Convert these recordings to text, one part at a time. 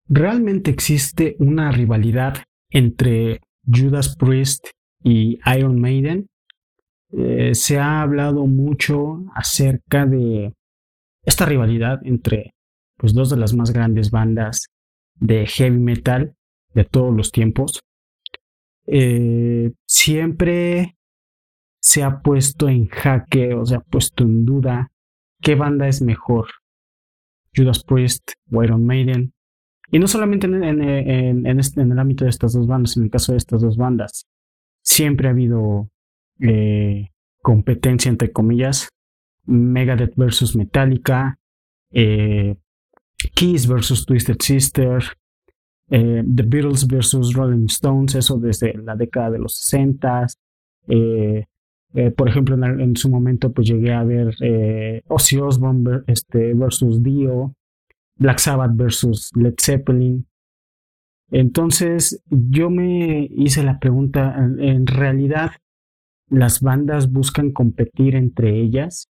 ¿Realmente existe una rivalidad entre Judas Priest y Iron Maiden? Se ha hablado mucho acerca de esta rivalidad entre pues, dos de las más grandes bandas de heavy metal de todos los tiempos. Siempre se ha puesto en jaque o se ha puesto en duda qué banda es mejor, Judas Priest o Iron Maiden. Y no solamente en el ámbito de estas dos bandas, en el caso de estas dos bandas, siempre ha habido eh, competencia, entre comillas, Megadeth versus Metallica, eh, Kiss versus Twisted Sister, The Beatles versus Rolling Stones, eso desde la década de los 60. Por ejemplo, en su momento pues llegué a ver Ozzy Osbourne versus Dio, Black Sabbath versus Led Zeppelin. Entonces yo me hice la pregunta, ¿en realidad las bandas buscan competir entre ellas?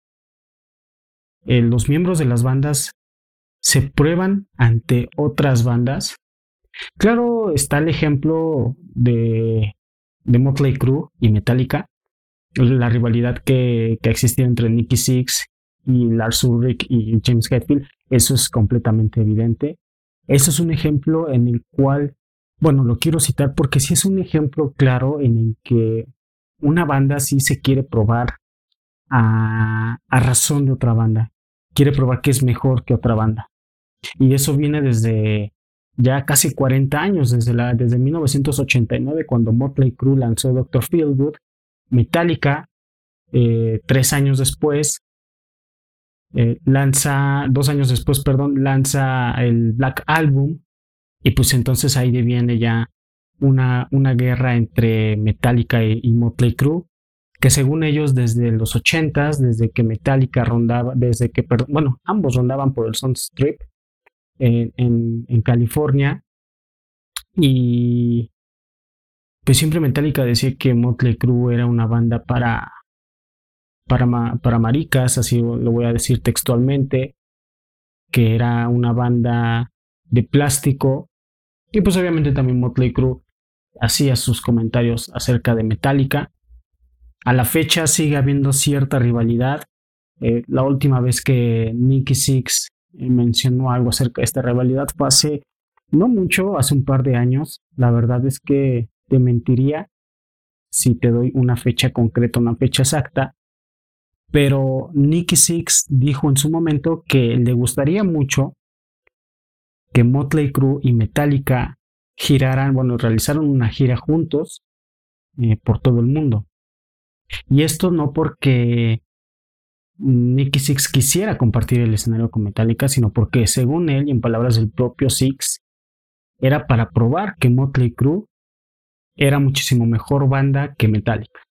¿Los miembros de las bandas se prueban ante otras bandas? Claro, está el ejemplo de Motley Crue y Metallica, la rivalidad que existía entre Nicky Six y Lars Ulrich y James Hetfield. Eso es completamente evidente. Eso es un ejemplo en el cual, bueno, lo quiero citar porque sí es un ejemplo claro en el que una banda sí se quiere probar a razón de otra banda. Quiere probar que es mejor que otra banda. Y eso viene desde ya casi 40 años, desde 1989, cuando Motley Crue lanzó Doctor Feelgood. Metallica, 3 años después, 2 años después, perdón, lanza el Black Album. Y pues entonces ahí viene ya una guerra entre Metallica y Motley Crue, que según ellos desde los 80s, desde que Metallica rondaba, bueno, ambos rondaban por el Sunset Strip en California, y pues siempre Metallica decía que Motley Crue era una banda para maricas, así lo voy a decir textualmente, que era una banda de plástico. Y pues obviamente también Motley Crue hacía sus comentarios acerca de Metallica. A la fecha sigue habiendo cierta rivalidad. La última vez que Nicky Six mencionó algo acerca de esta rivalidad fue hace no mucho, hace un par de años. La verdad es que te mentiría si te doy una fecha concreta, una fecha exacta. Pero Nicky Six dijo en su momento que le gustaría mucho que Motley Crue y Metallica realizaron una gira juntos por todo el mundo. Y esto no porque Nicky Six quisiera compartir el escenario con Metallica, sino porque, según él, y en palabras del propio Six, era para probar que Motley Crue era muchísimo mejor banda que Metallica.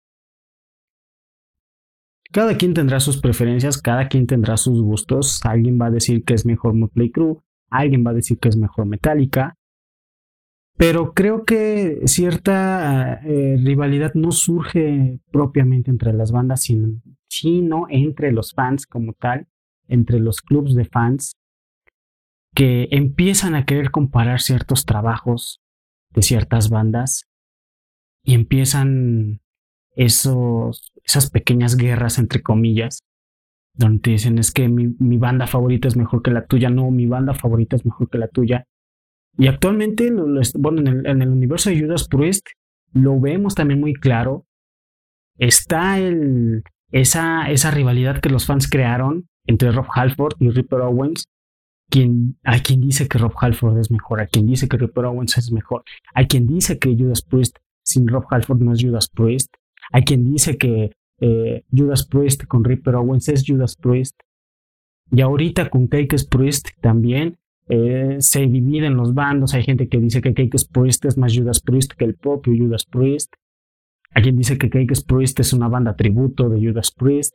Cada quien tendrá sus preferencias, cada quien tendrá sus gustos. Alguien va a decir que es mejor Motley Crue, alguien va a decir que es mejor Metallica. Pero creo que cierta rivalidad no surge propiamente entre las bandas, sino entre los fans como tal, entre los clubs de fans, que empiezan a querer comparar ciertos trabajos de ciertas bandas y empiezan esas pequeñas guerras, entre comillas, donde te dicen es que mi banda favorita es mejor que la tuya, no, mi banda favorita es mejor que la tuya. Y actualmente, bueno, en el universo de Judas Priest lo vemos también muy claro. Está esa rivalidad que los fans crearon entre Rob Halford y Ripper Owens. Hay quien dice que Rob Halford es mejor, hay quien dice que Ripper Owens es mejor, hay quien dice que Judas Priest sin Rob Halford no es Judas Priest, hay quien dice que Judas Priest con Ripper Owens es Judas Priest. Y ahorita con Cake Priest también se dividen los bandos. Hay gente que dice que Cake Priest es más Judas Priest que el propio Judas Priest. Hay quien dice que Cake Priest es una banda tributo de Judas Priest.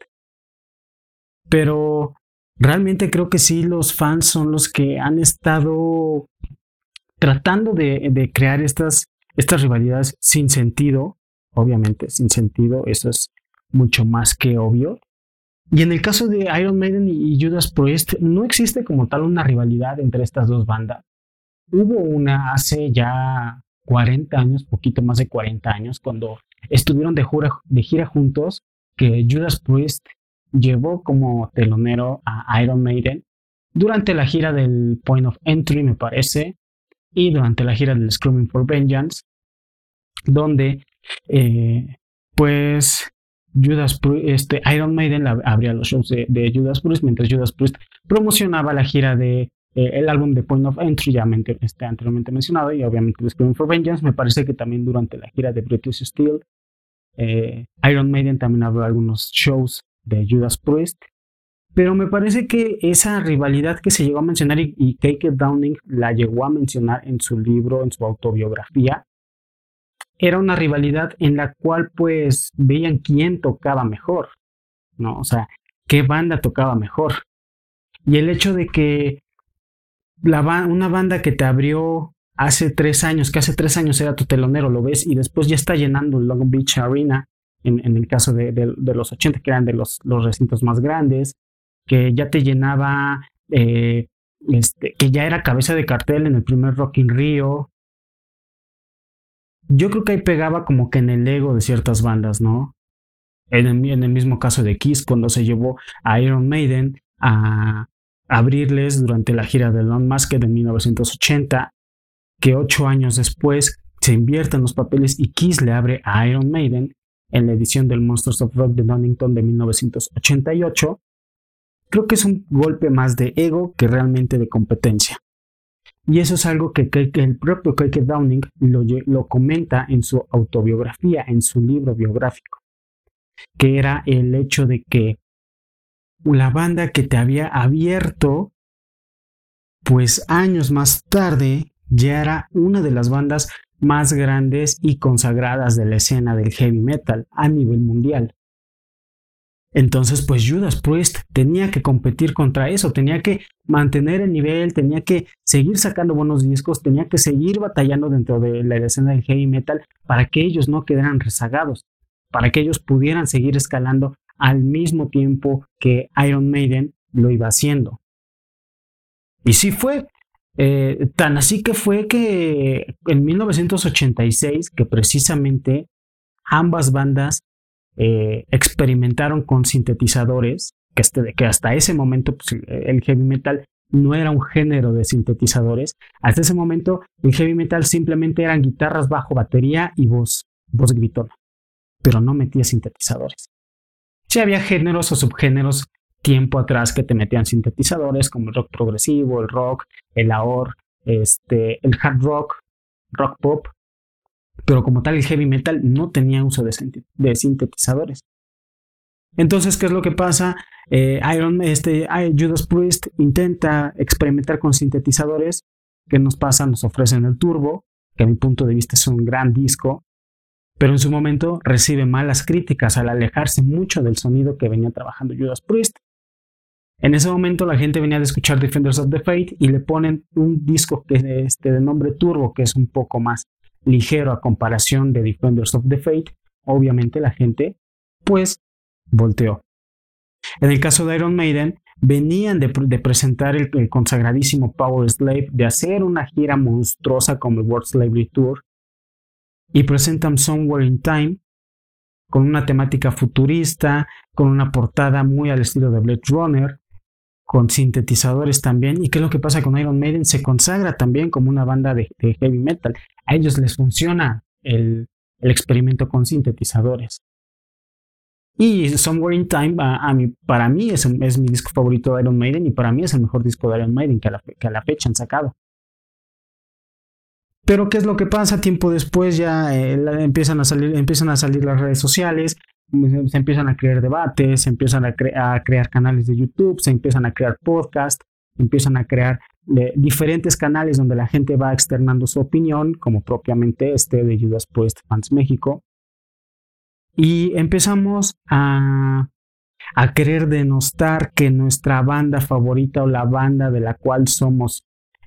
Pero realmente creo que sí, los fans son los que han estado tratando de crear estas rivalidades sin sentido. Obviamente, sin sentido, eso es mucho más que obvio. Y en el caso de Iron Maiden y Judas Priest, no existe como tal una rivalidad entre estas dos bandas. hubo una hace ya 40 años, poquito más de 40 años, cuando estuvieron de gira juntos, que Judas Priest llevó como telonero a Iron Maiden durante la gira del Point of Entry, me parece, y durante la gira del Screaming for Vengeance, donde pues Iron Maiden abría los shows de Judas Priest, mientras Judas Priest promocionaba la gira de el álbum de Point of Entry, ya anteriormente mencionado, y obviamente el Screaming for Vengeance. Me parece que también durante la gira de British Steel, Iron Maiden también abrió algunos shows de Judas Priest. Pero me parece que esa rivalidad que se llegó a mencionar y K.K. Downing la llegó a mencionar en su libro, en su autobiografía, era una rivalidad en la cual pues veían quién tocaba mejor, ¿no? O sea, qué banda tocaba mejor. Y el hecho de que una banda que te abrió hace 3 años, que hace 3 años era tu telonero, lo ves y después ya está llenando el Long Beach Arena, en el caso de los 80, que eran de los recintos más grandes, que ya te llenaba, que ya era cabeza de cartel en el primer Rock in Rio. Yo creo que ahí pegaba como que en el ego de ciertas bandas, ¿no? En el mismo caso de Kiss, cuando se llevó a Iron Maiden a abrirles durante la gira de Unmasked de 1980, que 8 años después se invierten los papeles y Kiss le abre a Iron Maiden en la edición del Monsters of Rock de Donington de 1988. Creo que es un golpe más de ego que realmente de competencia. Y eso es algo que el propio K.K. Downing lo comenta en su autobiografía, en su libro biográfico, que era el hecho de que la banda que te había abierto, pues años más tarde, ya era una de las bandas más grandes y consagradas de la escena del heavy metal a nivel mundial. Entonces, pues Judas Priest tenía que competir contra eso, tenía que mantener el nivel, tenía que seguir sacando buenos discos, tenía que seguir batallando dentro de la escena del heavy metal para que ellos no quedaran rezagados, para que ellos pudieran seguir escalando al mismo tiempo que Iron Maiden lo iba haciendo. Y sí fue, tan así que fue que en 1986, que precisamente ambas bandas experimentaron con sintetizadores, que hasta ese momento pues, el heavy metal no era un género de sintetizadores. Hasta ese momento el heavy metal simplemente eran guitarras, bajo, batería y voz gritona, pero no metía sintetizadores. Sí había géneros o subgéneros tiempo atrás que te metían sintetizadores, como el rock progresivo, el rock, el AOR, el hard rock, rock pop, pero como tal el heavy metal no tenía uso de sintetizadores. Entonces, ¿qué es lo que pasa? Judas Priest intenta experimentar con sintetizadores. ¿Qué nos pasa? Nos ofrecen el Turbo, que a mi punto de vista es un gran disco, pero en su momento recibe malas críticas al alejarse mucho del sonido que venía trabajando Judas Priest. En ese momento la gente venía de escuchar Defenders of the Faith y le ponen un disco que de nombre Turbo, que es un poco más ligero a comparación de Defenders of the Faith. Obviamente la gente pues volteó. En el caso de Iron Maiden, venían de presentar el consagradísimo Power Slave, de hacer una gira monstruosa como el World Slavery Tour, y presentan Somewhere in Time con una temática futurista, con una portada muy al estilo de Blade Runner, con sintetizadores también. ¿Y qué es lo que pasa con Iron Maiden? Se consagra también como una banda de heavy metal. A ellos les funciona el experimento con sintetizadores. Y Somewhere in Time, para mí es mi disco favorito de Iron Maiden, y para mí es el mejor disco de Iron Maiden que a la fecha han sacado. Pero ¿qué es lo que pasa? Tiempo después ya empiezan a salir las redes sociales, se empiezan a crear debates, se empiezan a crear canales de YouTube, se empiezan a crear podcasts, empiezan a crear diferentes canales donde la gente va externando su opinión, como propiamente de Judas Priest Fans México. Y empezamos a querer denostar que nuestra banda favorita o la banda de la cual somos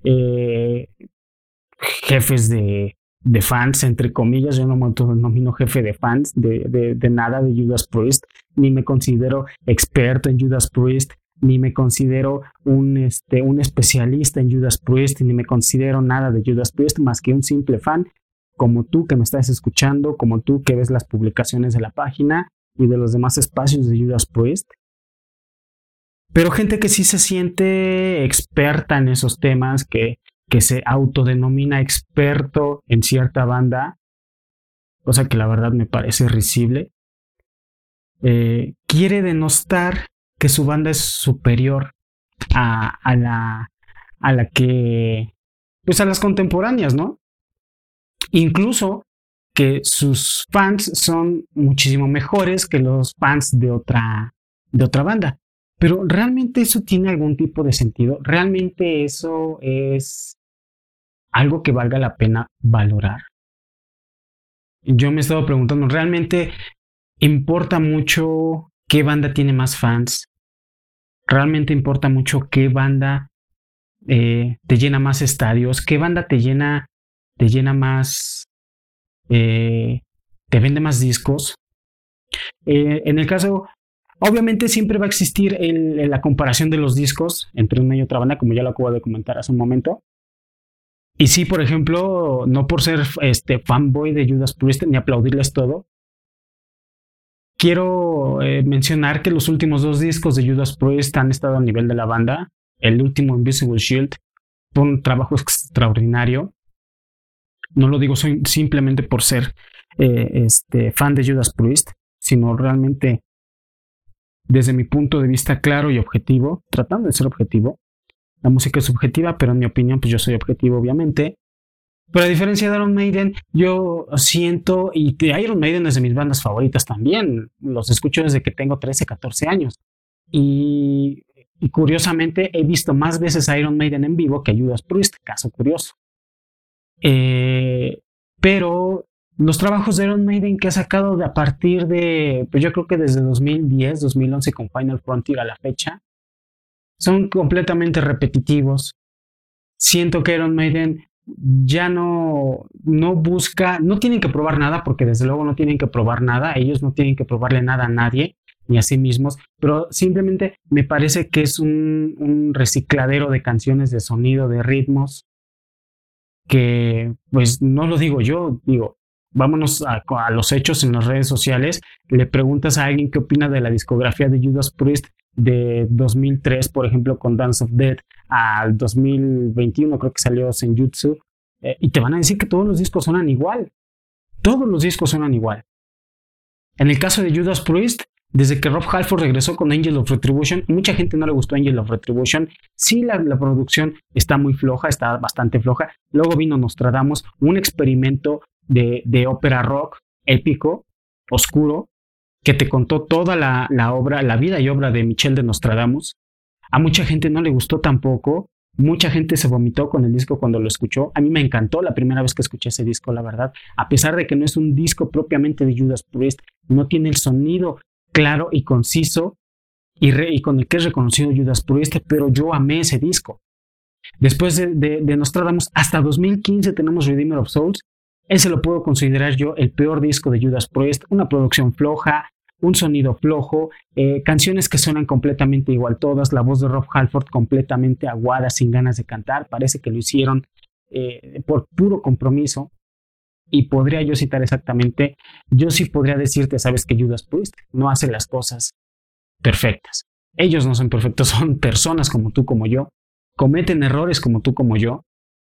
jefes de fans, entre comillas, yo no me autodenomino jefe de fans de nada de Judas Priest, ni me considero experto en Judas Priest, ni me considero un especialista en Judas Priest, ni me considero nada de Judas Priest más que un simple fan, como tú que me estás escuchando, como tú que ves las publicaciones de la página y de los demás espacios de Judas Priest. Pero gente que sí se siente experta en esos temas, que se autodenomina experto en cierta banda, cosa que la verdad me parece risible, quiere denostar que su banda es superior a la que, pues a las contemporáneas, ¿no? Incluso que sus fans son muchísimo mejores que los fans de otra banda. Pero ¿realmente eso tiene algún tipo de sentido? ¿Realmente eso es algo que valga la pena valorar? Yo me he estado preguntando, ¿realmente importa mucho qué banda tiene más fans? ¿Realmente importa mucho qué banda te llena más estadios? ¿Qué banda te llena más, te vende más discos? En el caso, obviamente siempre va a existir la comparación de los discos entre una y otra banda, como ya lo acabo de comentar hace un momento. Y sí, por ejemplo, no por ser fanboy de Judas Priest ni aplaudirles todo, quiero mencionar que los últimos 2 discos de Judas Priest han estado a nivel de la banda. El último, Invisible Shield, fue un trabajo extraordinario. No lo digo simplemente por ser fan de Judas Priest, sino realmente desde mi punto de vista claro y objetivo, tratando de ser objetivo. La música es subjetiva, pero en mi opinión, pues yo soy objetivo, obviamente. Pero a diferencia de Iron Maiden, yo siento, y Iron Maiden es de mis bandas favoritas también, los escucho desde que tengo 13, 14 años. Y curiosamente he visto más veces a Iron Maiden en vivo que a Judas Priest, caso curioso. Pero los trabajos de Iron Maiden que ha sacado a partir de, pues yo creo que desde 2010, 2011 con Final Frontier a la fecha, son completamente repetitivos. Siento que Iron Maiden ya no busca, no tienen que probar nada, porque desde luego no tienen que probar nada, ellos no tienen que probarle nada a nadie, ni a sí mismos, pero simplemente me parece que es un recicladero de canciones, de sonido, de ritmos, que pues no lo digo yo, digo, vámonos a los hechos en las redes sociales, le preguntas a alguien qué opina de la discografía de Judas Priest de 2003, por ejemplo, con Dance of Death, al 2021 creo que salió Senjutsu, y te van a decir que todos los discos suenan igual. Todos los discos suenan igual. En el caso de Judas Priest, desde que Rob Halford regresó con Angel of Retribution, mucha gente no le gustó Angel of Retribution. Sí, la producción está muy floja, está bastante floja. Luego vino Nostradamus, un experimento de ópera rock épico, oscuro, que te contó toda la obra, la vida y obra de Michel de Nostradamus. A mucha gente no le gustó tampoco. Mucha gente se vomitó con el disco cuando lo escuchó. A mí me encantó la primera vez que escuché ese disco, la verdad. A pesar de que no es un disco propiamente de Judas Priest, no tiene el sonido claro y conciso y con el que es reconocido Judas Priest, pero yo amé ese disco. Después de Nostradamus, hasta 2015 tenemos Redeemer of Souls. Ese lo puedo considerar yo el peor disco de Judas Priest. Una producción floja, un sonido flojo, canciones que suenan completamente igual todas, la voz de Rob Halford completamente aguada, sin ganas de cantar, parece que lo hicieron por puro compromiso. Y podría yo citar exactamente, yo sí podría decirte, sabes que Judas Priest no hace las cosas perfectas. Ellos no son perfectos, son personas como tú, como yo, cometen errores como tú, como yo.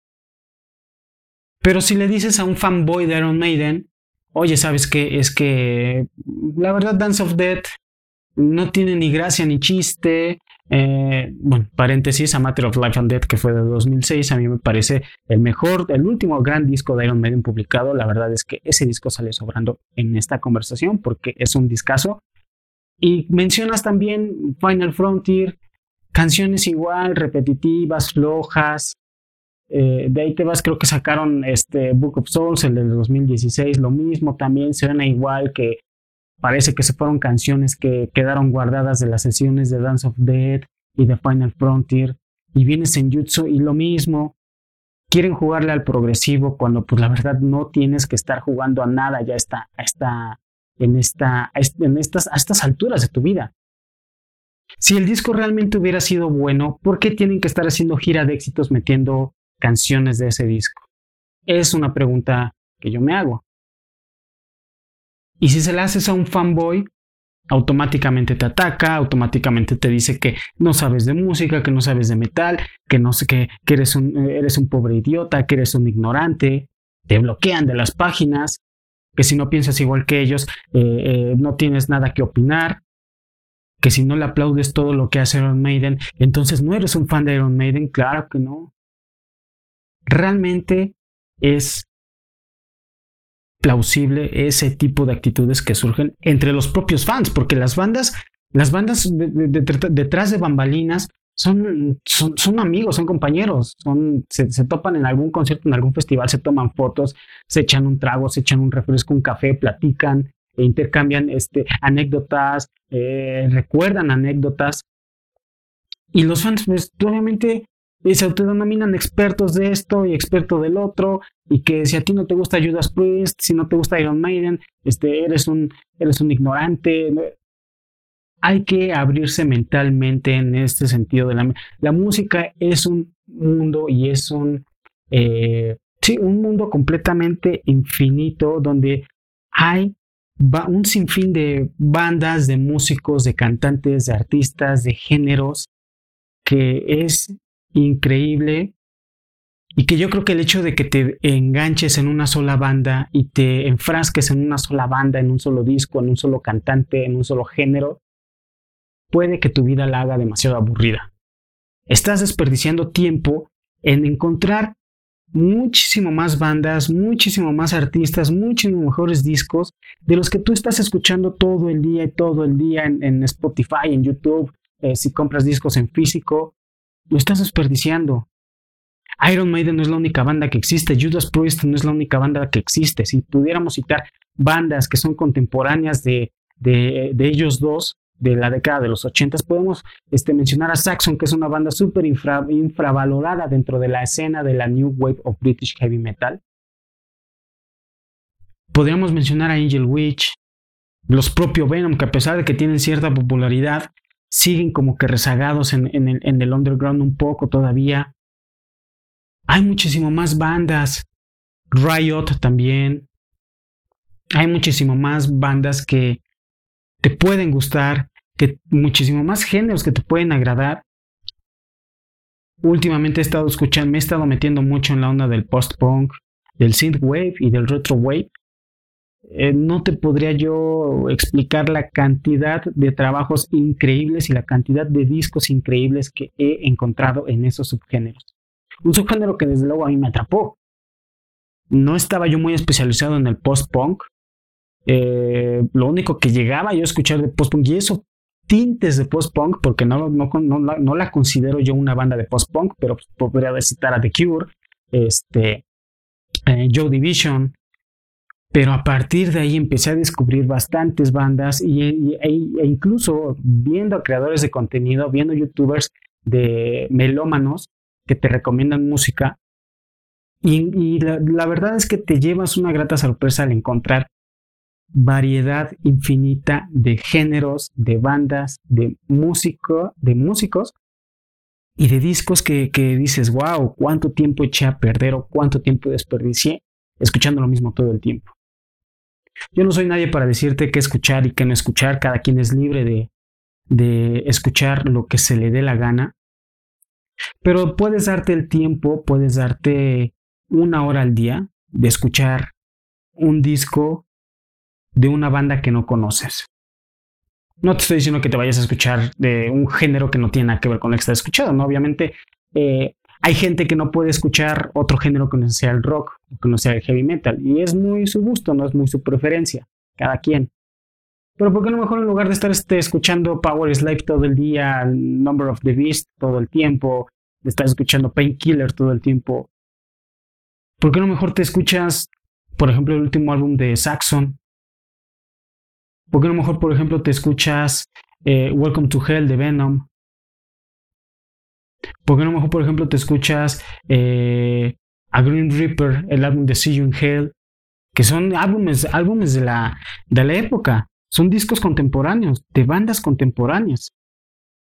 Pero si le dices a un fanboy de Iron Maiden, oye, ¿sabes qué? Es que la verdad Dance of Death no tiene ni gracia ni chiste. Bueno, paréntesis, A Matter of Life and Death, que fue de 2006, a mí me parece el último gran disco de Iron Maiden publicado. La verdad es que ese disco sale sobrando en esta conversación porque es un discazo. Y mencionas también Final Frontier, canciones igual, repetitivas, flojas. De ahí te vas, creo que sacaron Book of Souls, el del 2016, lo mismo también, suena igual, que parece que se fueron canciones que quedaron guardadas de las sesiones de Dance of Death y de Final Frontier, y vienes en Jutsu y lo mismo, quieren jugarle al progresivo cuando pues la verdad no tienes que estar jugando a nada ya a estas alturas de tu vida. Si el disco realmente hubiera sido bueno, ¿por qué tienen que estar haciendo gira de éxitos metiendo canciones de ese disco? Es una pregunta que yo me hago. Y si se la haces a un fanboy, automáticamente te ataca, automáticamente te dice que no sabes de música, que no sabes de metal, que no sé que eres un pobre idiota, que eres un ignorante, te bloquean de las páginas, que si no piensas igual que ellos, no tienes nada que opinar, que si no le aplaudes todo lo que hace Iron Maiden, entonces no eres un fan de Iron Maiden. Claro que no. Realmente es plausible ese tipo de actitudes que surgen entre los propios fans, porque las bandas detrás de bambalinas son amigos, son compañeros, se topan en algún concierto, en algún festival, se toman fotos, se echan un trago, se echan un refresco, un café, platican, intercambian anécdotas, recuerdan anécdotas, y los fans pues obviamente se autodenominan expertos de esto y experto del otro, y que si a ti no te gusta Judas Priest, si no te gusta Iron Maiden, eres un ignorante. Hay que abrirse mentalmente en este sentido de la música es un mundo y es un mundo completamente infinito donde hay un sinfín de bandas, de músicos, de cantantes, de artistas, de géneros, que es increíble, y que yo creo que el hecho de que te enganches en una sola banda y te enfrasques en una sola banda, en un solo disco, en un solo cantante, en un solo género, puede que tu vida la haga demasiado aburrida. Estás desperdiciando tiempo en encontrar muchísimo más bandas, muchísimo más artistas, muchísimo mejores discos de los que tú estás escuchando todo el día y todo el día en Spotify, en YouTube, si compras discos en físico, lo estás desperdiciando. Iron Maiden no es la única banda que existe, Judas Priest no es la única banda que existe. Si pudiéramos citar bandas que son contemporáneas de ellos dos, de la década de los 80, podemos mencionar a Saxon, que es una banda súper infravalorada dentro de la escena de la New Wave of British Heavy Metal. Podríamos mencionar a Angel Witch, los propios Venom, que a pesar de que tienen cierta popularidad, siguen como que rezagados en el underground un poco todavía. Hay muchísimo más bandas, Riot también. Hay muchísimo más bandas que te pueden gustar, que muchísimo más géneros que te pueden agradar. Últimamente me he estado metiendo mucho en la onda del post-punk, del synthwave y del retrowave. No te podría yo explicar la cantidad de trabajos increíbles y la cantidad de discos increíbles que he encontrado en esos subgéneros. Un subgénero que desde luego a mí me atrapó. No estaba yo muy especializado en el post-punk. Lo único que llegaba yo a escuchar de post-punk, y eso tintes de post-punk, porque no la considero yo una banda de post-punk, pero podría citar a The Cure, Joy Division. Pero a partir de ahí empecé a descubrir bastantes bandas e incluso viendo a creadores de contenido, viendo youtubers de melómanos que te recomiendan música, y la verdad es que te llevas una grata sorpresa al encontrar variedad infinita de géneros, de bandas, de músicos y de discos que dices, wow, cuánto tiempo eché a perder o cuánto tiempo desperdicié escuchando lo mismo todo el tiempo. Yo no soy nadie para decirte qué escuchar y qué no escuchar. Cada quien es libre de escuchar lo que se le dé la gana. Pero puedes darte el tiempo, puedes darte 1 hora al día de escuchar un disco de una banda que no conoces. No te estoy diciendo que te vayas a escuchar de un género que no tiene nada que ver con lo que estás escuchando, ¿no? Obviamente hay gente que no puede escuchar otro género que no sea el rock, que no sea el heavy metal, y es muy su gusto, no es muy su preferencia, cada quien. Pero ¿por qué no mejor en lugar de estar escuchando Power Slave todo el día, Number of the Beast todo el tiempo, de estar escuchando Painkiller todo el tiempo, ¿por qué no mejor te escuchas, por ejemplo, el último álbum de Saxon? ¿Por qué no mejor, por ejemplo, te escuchas Welcome to Hell de Venom? ¿Por qué no mejor, por ejemplo, te escuchas a Green Reaper, el álbum de See You in Hell? Que son álbumes de la época. Son discos contemporáneos, de bandas contemporáneas.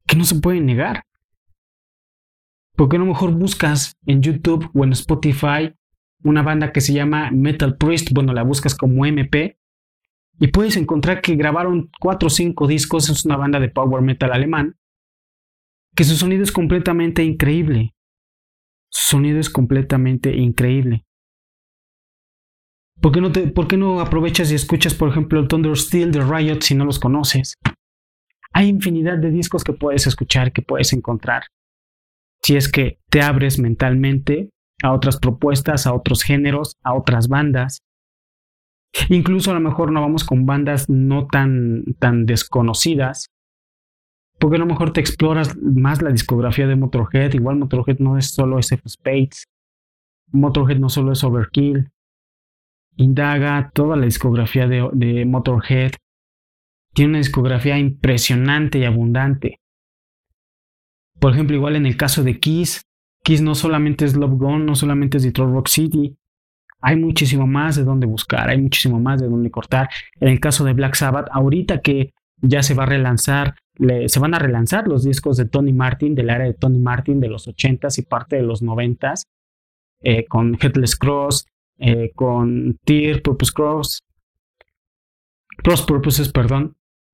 que no se puede negar. Porque a lo mejor buscas en YouTube o en Spotify una banda que se llama Metal Priest, bueno, la buscas como MP, y puedes encontrar que grabaron 4 o 5 discos, es una banda de power metal alemán, que su sonido es completamente increíble. Su sonido es completamente increíble. ¿Por qué no aprovechas y escuchas, por ejemplo, el Thunder Steel de Riot si no los conoces? Hay infinidad de discos que puedes escuchar, que puedes encontrar. Si es que te abres mentalmente a otras propuestas, a otros géneros, a otras bandas. Incluso a lo mejor no vamos con bandas no tan desconocidas, porque a lo mejor te exploras más la discografía de Motorhead. Igual Motorhead no es solo SF Spades, Motorhead no solo es Overkill. Indaga toda la discografía de Motorhead. Tiene una discografía impresionante y abundante. Por ejemplo, igual en el caso de Kiss no solamente es Love Gone, no solamente es Detroit Rock City. Hay muchísimo más de dónde buscar, hay muchísimo más de dónde cortar. En el caso de Black Sabbath, ahorita que ya se va a relanzar, se van a relanzar los discos de Tony Martin, de la era de Tony Martin de los 80s y parte de los 90s, con Headless Cross, con Tear, Cross Purposes, perdón,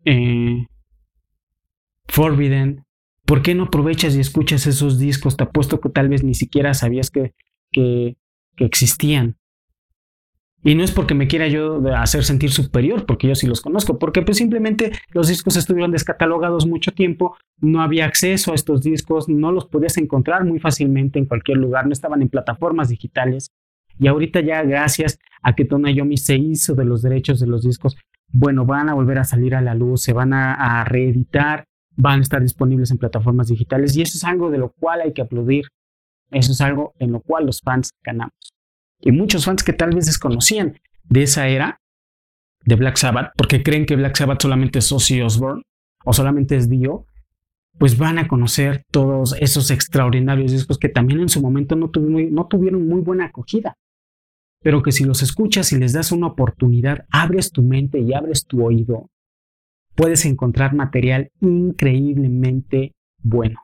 Forbidden. ¿Por qué no aprovechas y escuchas esos discos? Te apuesto que tal vez ni siquiera sabías que existían. Y no es porque me quiera yo hacer sentir superior, porque yo sí los conozco, porque pues simplemente los discos estuvieron descatalogados mucho tiempo, no había acceso a estos discos, no los podías encontrar muy fácilmente en cualquier lugar, no estaban en plataformas digitales. Y ahorita ya gracias a que Tony Iommi se hizo de los derechos de los discos, bueno, van a volver a salir a la luz, se van a reeditar, van a estar disponibles en plataformas digitales y eso es algo de lo cual hay que aplaudir, eso es algo en lo cual los fans ganamos. Y muchos fans que tal vez desconocían de esa era de Black Sabbath, porque creen que Black Sabbath solamente es Ozzy Osbourne o solamente es Dio, pues van a conocer todos esos extraordinarios discos que también en su momento no tuvieron muy buena acogida, pero que si los escuchas y les das una oportunidad, abres tu mente y abres tu oído, puedes encontrar material increíblemente bueno.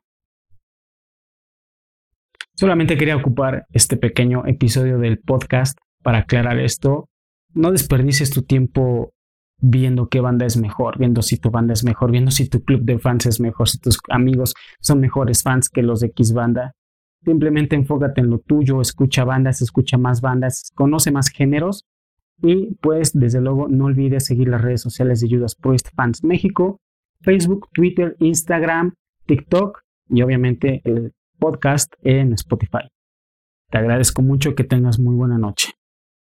Solamente quería ocupar este pequeño episodio del podcast para aclarar esto. No desperdicies tu tiempo viendo qué banda es mejor, viendo si tu banda es mejor, viendo si tu club de fans es mejor, si tus amigos son mejores fans que los de X banda. Simplemente enfócate en lo tuyo, escucha bandas, escucha más bandas, conoce más géneros y pues desde luego no olvides seguir las redes sociales de Judas Priest Fans México, Facebook, Twitter, Instagram, TikTok y obviamente el podcast en Spotify. Te agradezco mucho, que tengas muy buena noche.